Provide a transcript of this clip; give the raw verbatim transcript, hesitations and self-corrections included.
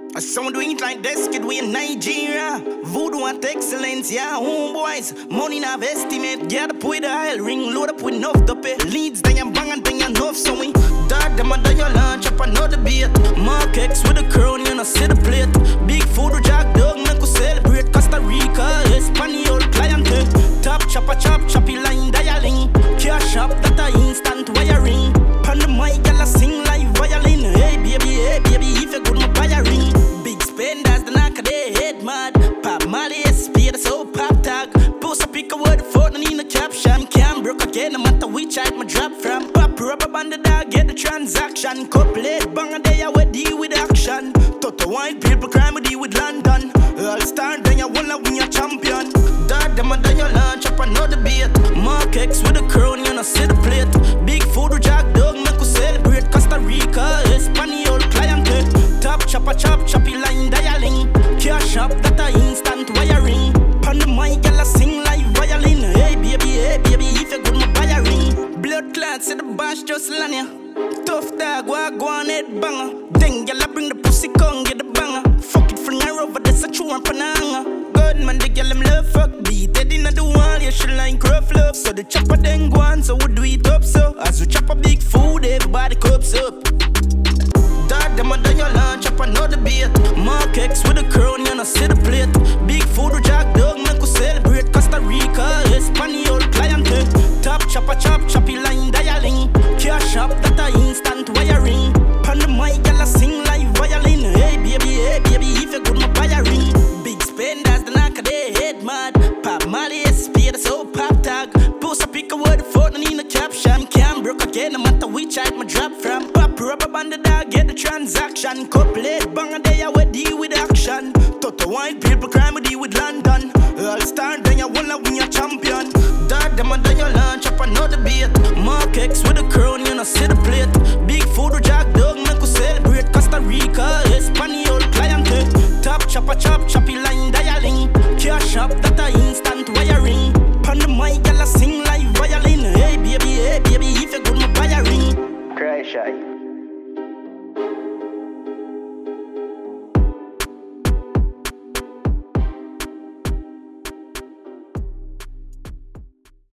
I sound do it like this, kid, we in Nigeria. Voodoo and excellence, yeah, homeboys. Money not estimate, get up with the oil ring, load up with enough to pay. Leads, then you bang and then you enough, so we dog them and then you launch up another beat. Mark X with the crown, you know, see the plate. Big Voodoo Jack Dog, make us celebrate. Costa Rica, Espanol clientele. Top chopper, chop, choppy line dialing. Cash up, that a instant wiring. Pan the mic, y'all sing like violin. Hey baby, hey baby, if you good, my buy a ring. Big spenders, the knock of their head mad. Pop Molly, S P, that's so pop tag. Post a pick a word for it, need a caption. Can't broke again, no matter which side my drop from. Pop rubber band the dog, get the transaction. Couple it, bang a day, I will deal with action. Toto white people crime, we deal with London. All star, then you wanna win your champion. Dog them and then you launch up another beat. Mark X with the crown, you know, see the plate. Big Voodoo Jack Dog, make us celebrate. Costa Rica, Espanol clientele. Top chopper, chop, choppy line dialing. Cash up, that a instant wiring. Pan the mic, y'all sing like violin. Hey baby, hey baby, if you good, my buy a ring. Blood clots, see the bash just land ya. Tough dog, walk, go on, head banger. Then y'all bring the pussy, come get the banger. Fuck it for now, over this a true and pananga. Good man, the girl them love fuck beat. Dead inna the wall, yeah, she like rough love. So the chopper then go on, so we do it up so. As we chop a big food, everybody cups up. Dog them and then you launch up another beat. Mark X with the crown, you know, see the plate. Big Voodoo Jack Dog, make us celebrate. Costa Rica, Espanol clientele. Top chopper, chop, choppy line dialing. Cash up, that a instant wiring. Pan the mic, y'all sing like violin. Hey baby, hey baby, if you good, my buy a ring. Big spenders, the knock of their head mad. Pop Molly, S P, that's so pop tag. Post a pick a word for it, need a caption. Can't broke again, no matter which side my drop from. Pop rubber band the dog, get the transaction. Couple it, bang a day, I will deal with action. Toto white people crime, we deal with London. All star, then you wanna win your champion. Dog them and then you launch up another beat. Mark X with the crown, you know, see the plate. Big Voodoo Jack Dog, make us celebrate. Costa Rica, Espanol clientele. Top chopper, chop, choppy line dialing. Cash up, that a